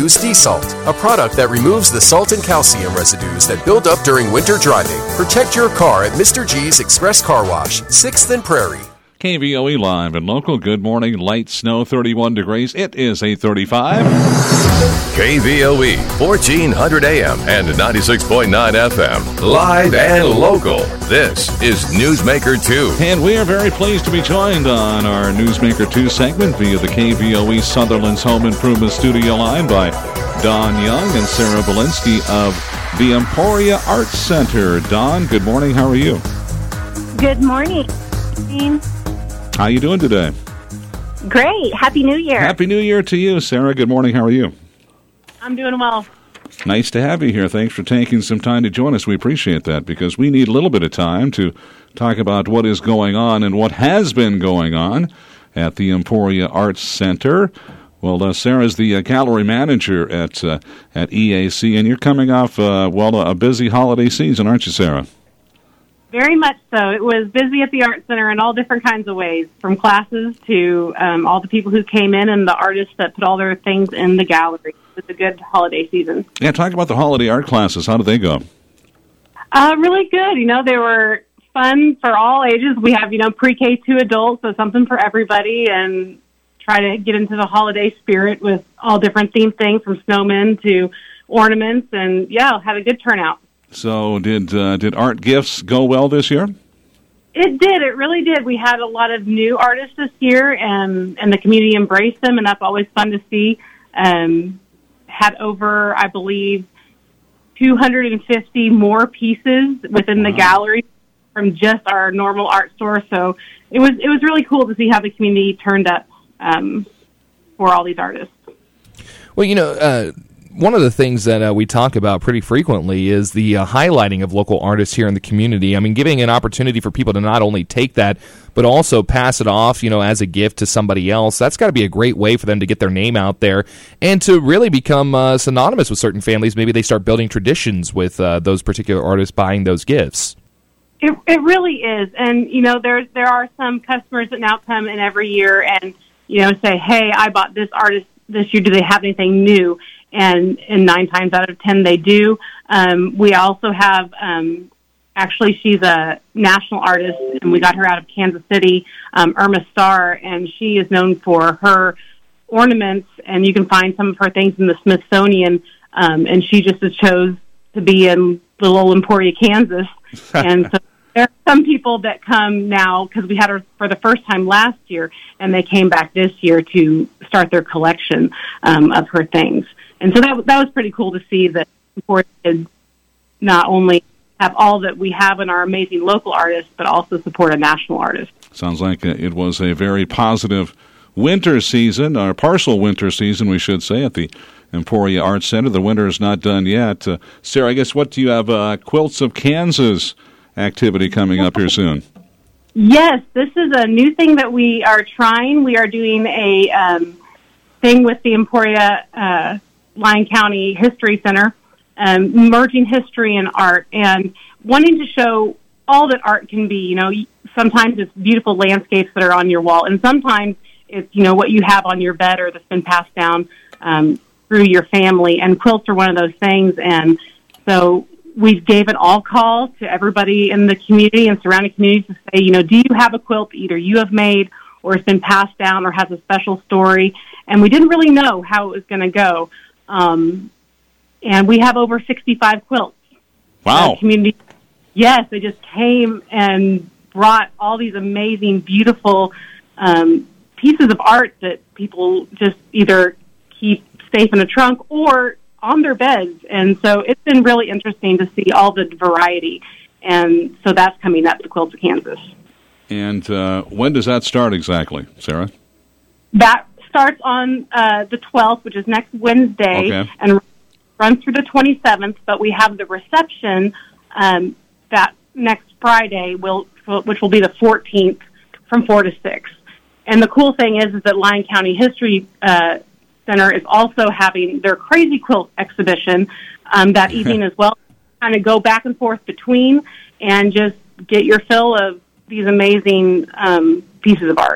use D-Salt, a product that removes the salt and calcium residues that build up during winter driving. Protect your car at Mr. G's Express Car Wash, 6th and Prairie. KVOE live and local. Good morning. Light snow, 31 degrees. It is 8:35. KVOE, 1400 AM and 96.9 FM. Live and local. This is Newsmaker 2. And we are very pleased to be joined on our Newsmaker 2 segment via the KVOE Sutherland's Home Improvement Studio line by Don Young and Sarah Belinsky of the Emporia Arts Center. Don, good morning. How are you? Good morning. How you doing today? Great. Happy New Year. Happy New Year to you, Sarah. Good morning. How are you? I'm doing well. Nice to have you here. Thanks for taking some time to join us. We appreciate that because we need a little bit of time to talk about what is going on and what has been going on at the Emporia Arts Center. Well, Sarah's the gallery manager at EAC, and you're coming off, a busy holiday season, aren't you, Sarah? Very much so. It was busy at the Art Center in all different kinds of ways, from classes to all the people who came in and the artists that put all their things in the gallery. It was a good holiday season. Yeah, talk about the holiday art classes. How did they go? Really good. They were fun for all ages. We have, pre-K to adults, so something for everybody, and try to get into the holiday spirit with all different themed things from snowmen to ornaments, and, had a good turnout. So did art gifts go well this year? It did. It really did. We had a lot of new artists this year, and the community embraced them, and that's always fun to see. Had over, I believe, 250 more pieces within the gallery from just our normal art store. So it was really cool to see how the community turned up for all these artists. Well, one of the things that we talk about pretty frequently is the highlighting of local artists here in the community. I mean, giving an opportunity for people to not only take that, but also pass it off, as a gift to somebody else. That's got to be a great way for them to get their name out there and to really become synonymous with certain families. Maybe they start building traditions with those particular artists buying those gifts. It really is. And, there are some customers that now come in every year and, say, hey, I bought this artist this year. Do they have anything new? And 9 times out of 10 they do. We also have, actually she's a national artist, and we got her out of Kansas City, Irma Starr, and she is known for her ornaments, and you can find some of her things in the Smithsonian, and she just chose to be in little old Emporia, Kansas. And so there are some people that come now, because we had her for the first time last year, and they came back this year to start their collection of her things. And so that was pretty cool to see that Emporia could not only have all that we have in our amazing local artists, but also support a national artist. Sounds like it was a very positive winter season, or partial winter season, we should say, at the Emporia Arts Center. The winter is not done yet. Sarah, I guess, what do you have? Quilts of Kansas activity coming up here soon. Yes, this is a new thing that we are trying. We are doing a thing with the Emporia Lyon County History Center, merging history and art, and wanting to show all that art can be. Sometimes it's beautiful landscapes that are on your wall, and sometimes it's, what you have on your bed or that's been passed down through your family, and quilts are one of those things. And so we gave an all call to everybody in the community and surrounding communities to say, do you have a quilt that either you have made or it's been passed down or has a special story? And we didn't really know how it was going to go. And we have over 65 quilts. Wow. Community. Yes, they just came and brought all these amazing, beautiful pieces of art that people just either keep safe in a trunk or on their beds. And so it's been really interesting to see all the variety. And so that's coming up to Quilts of Kansas. And when does that start exactly, Sarah? That starts on the 12th, which is next Wednesday, and runs through the 27th, but we have the reception that next Friday, which will be the 14th, from 4 to 6. And the cool thing is that Lyon County History Center is also having their Crazy Quilt exhibition that evening as well. Kind of go back and forth between and just get your fill of these amazing pieces of art.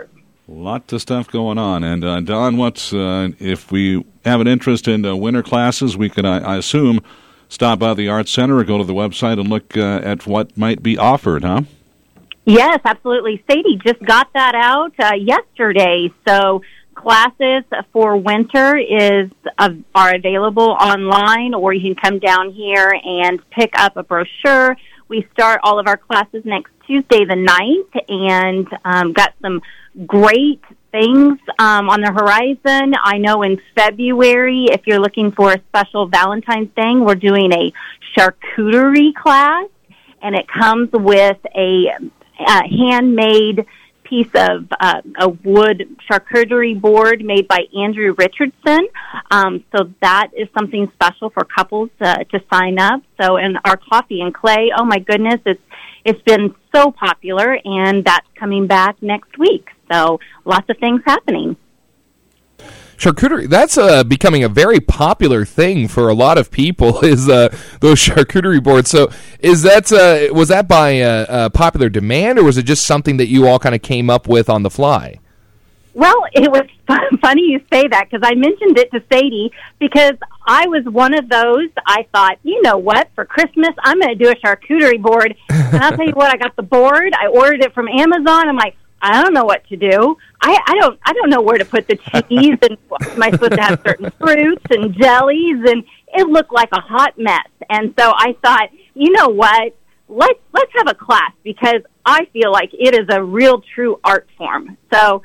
Lots of stuff going on. And Don, what's if we have an interest in winter classes, we can, I assume, stop by the Arts Center or go to the website and look at what might be offered, huh? Yes, absolutely. Sadie just got that out yesterday. So classes for winter are available online, or you can come down here and pick up a brochure. We start all of our classes next Tuesday the 9th, and got some great things on the horizon. I know in February, if you're looking for a special Valentine's thing, we're doing a charcuterie class, and it comes with a handmade piece of a wood charcuterie board made by Andrew Richardson. So that is something special for couples to sign up. So, and our coffee and clay, oh my goodness, it's been so popular, and that's coming back next week. So lots of things happening. Charcuterie, that's becoming a very popular thing for a lot of people, is those charcuterie boards. So is that was that by popular demand, or was it just something that you all kind of came up with on the fly? Well, it was funny you say that, because I mentioned it to Sadie, because I was one of those. I thought, you know what, for Christmas, I'm going to do a charcuterie board. And I'll tell you what, I got the board. I ordered it from Amazon. I'm like, I don't know what to do. I don't know where to put the cheese, and am I supposed to have certain fruits and jellies, and it looked like a hot mess. And so I thought, you know what, let's have a class, because I feel like it is a real true art form. So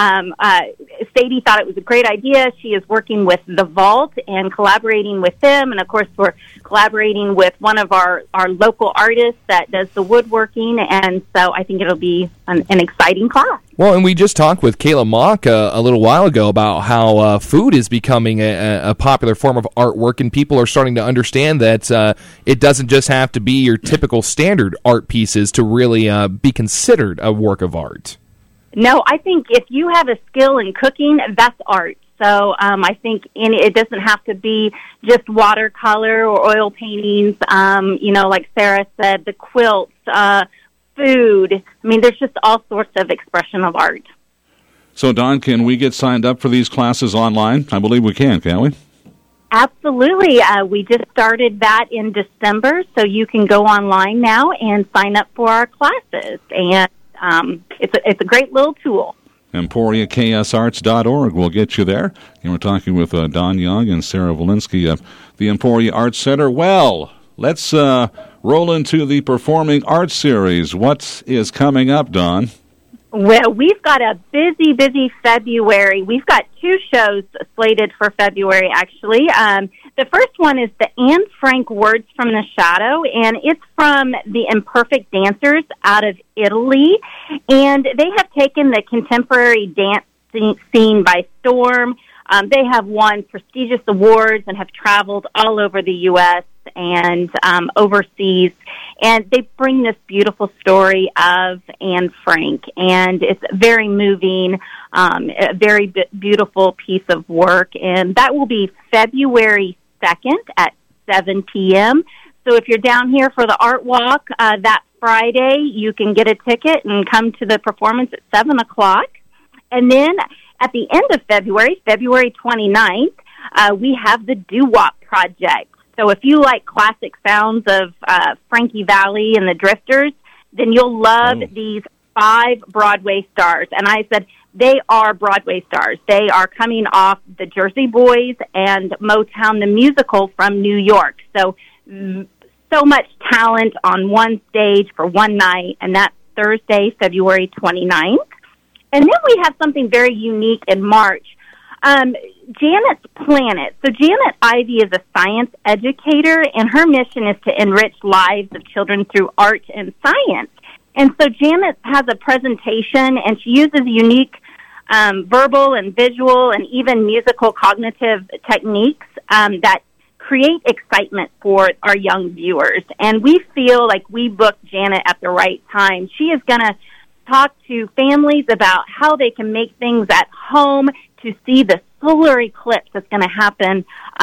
Sadie thought it was a great idea. She is working with The Vault and collaborating with them, and of course we're collaborating with one of our local artists that does the woodworking, and so I think it'll be an exciting class. Well, and we just talked with Kayla Mock a little while ago about how food is becoming a popular form of artwork, and people are starting to understand that it doesn't just have to be your typical standard art pieces to really be considered a work of art. No, I think if you have a skill in cooking, that's art. So I think it doesn't have to be just watercolor or oil paintings. Like Sarah said, the quilts, food. I mean, there's just all sorts of expression of art. So, Don, can we get signed up for these classes online? I believe we can we? Absolutely. We just started that in December, so you can go online now and sign up for our classes. And it's a great little tool. EmporiaKSArts.org will get you there. And we're talking with Don Young and Sarah Volinsky of the Emporia Arts Center. Well, let's roll into the Performing Arts Series. What is coming up, Don? Well, we've got a busy February. We've got 2 shows slated for February, actually. The first one is the Anne Frank Words from the Shadow, and it's from the Imperfect Dancers out of Italy. And they have taken the contemporary dance scene by storm. They have won prestigious awards and have traveled all over the U.S. and overseas. And they bring this beautiful story of Anne Frank, and it's very moving, a very beautiful piece of work. And that will be February 2nd at 7 p.m. So if you're down here for the Art Walk that Friday, you can get a ticket and come to the performance at 7 o'clock. And then at the end of February, February 29th, we have the Doo-Wop Project. So if you like classic sounds of Frankie Valli and the Drifters, then you'll love these 5 Broadway stars. And I said they are Broadway stars. They are coming off the Jersey Boys and Motown the Musical from New York. So much talent on one stage for one night, and that's Thursday, February 29th. And then we have something very unique in March. Janet's Planet. So Janet Ivy is a science educator, and her mission is to enrich lives of children through art and science. And so Janet has a presentation, and she uses unique verbal and visual and even musical cognitive techniques that create excitement for our young viewers. And we feel like we booked Janet at the right time. She is going to talk to families about how they can make things at home to see the solar eclipse that's going to happen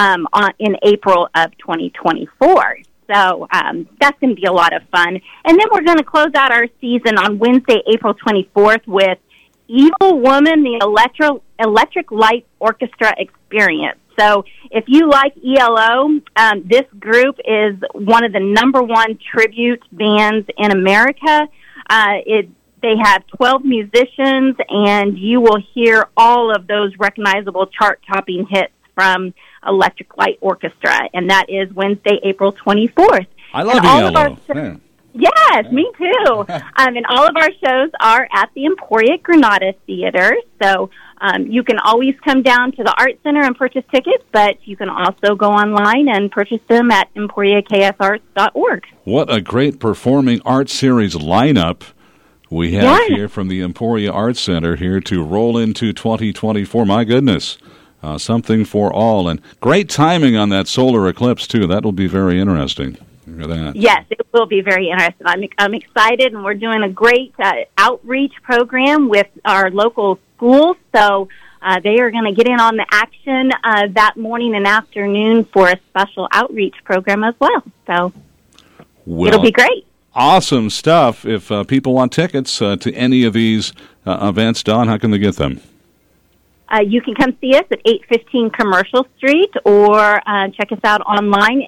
in April of 2024. So that's going to be a lot of fun. And then we're going to close out our season on Wednesday, April 24th with Evil Woman, the Electric Light Orchestra Experience. So if you like ELO, this group is one of the number one tribute bands in America. They have 12 musicians, and you will hear all of those recognizable chart-topping hits from Electric Light Orchestra, and that is Wednesday, April 24th. I love ELO. Yes, me too. And all of our shows are at the Emporia Granada Theater, so you can always come down to the Art Center and purchase tickets, but you can also go online and purchase them at emporiaksarts.org. What a great performing arts series lineup we have here from the Emporia Arts Center here to roll into 2024. My goodness, something for all. And great timing on that solar eclipse, too. That will be very interesting. Look at that. Yes, it will be very interesting. I'm excited, and we're doing a great outreach program with our local schools. So they are going to get in on the action that morning and afternoon for a special outreach program as well. So it'll be great. Awesome stuff. If people want tickets to any of these events, Dawn, how can they get them? You can come see us at 815 Commercial Street, or check us out online,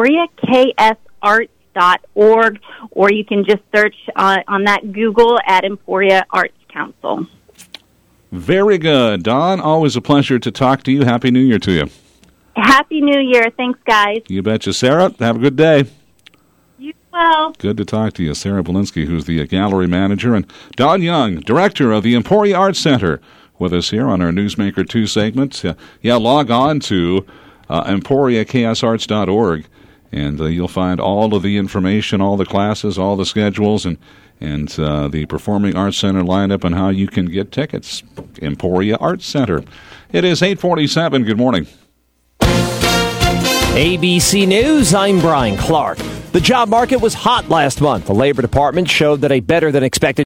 emporiaksarts.org, or you can just search on that Google at Emporia Arts Council. Very good. Dawn, always a pleasure to talk to you. Happy New Year to you. Happy New Year. Thanks, guys. You betcha. Sarah, have a good day. You well. Good to talk to you. Sarah Belinsky, who's the gallery manager, and Dawn Young, director of the Emporia Arts Center, with us here on our Newsmaker 2 segment. Log on to emporiaksarts.org, and you'll find all of the information, all the classes, all the schedules, and the Performing Arts Center lineup and how you can get tickets. Emporia Arts Center. It is 8:47. Good morning. ABC News, I'm Brian Clark. The job market was hot last month. The Labor Department showed that a better-than-expected